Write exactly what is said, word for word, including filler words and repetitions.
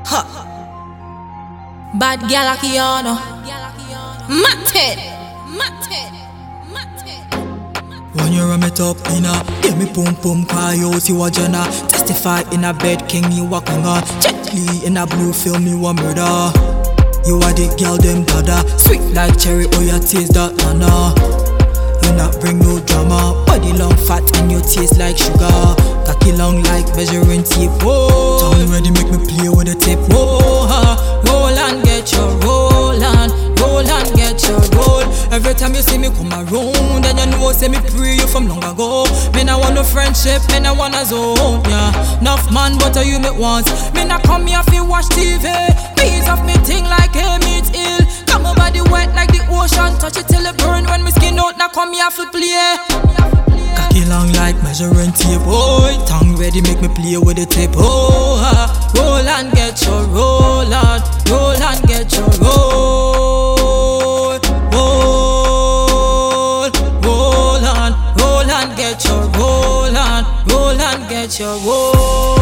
Ha. Bad gal Akiano. Matted. Matted. When you ram it up in a, give me pum pum cry out, see what you na. Testify in a bed, king you walk on. Gently in a blue film, you a murder. You are the girl them dada, sweet like cherry, oh your taste that nana. You not bring no drama, body long fat and your taste like sugar. Cocky long like measuring tape, oh. Tongue ready make me play with the tape, oh. Ha. Roll and get your roll and roll and get your roll. Every time you see me come around, and you know say me pray you from long ago. Me nah want no friendship, me nah want a zone, yeah. Enough man, but you me once. Me nah come here fi watch T V. Piece of me thing like hey meat ill. Come my body wet like the ocean, touch it till it burn. When me skin out, now come here fi play. Cocky long like measuring tape, oh. Tongue ready make me play with the tape, oh. Ha. Roll and get your roll on, roll and get your roll. Roll, roll on, roll and get your roll on, roll and get your roll.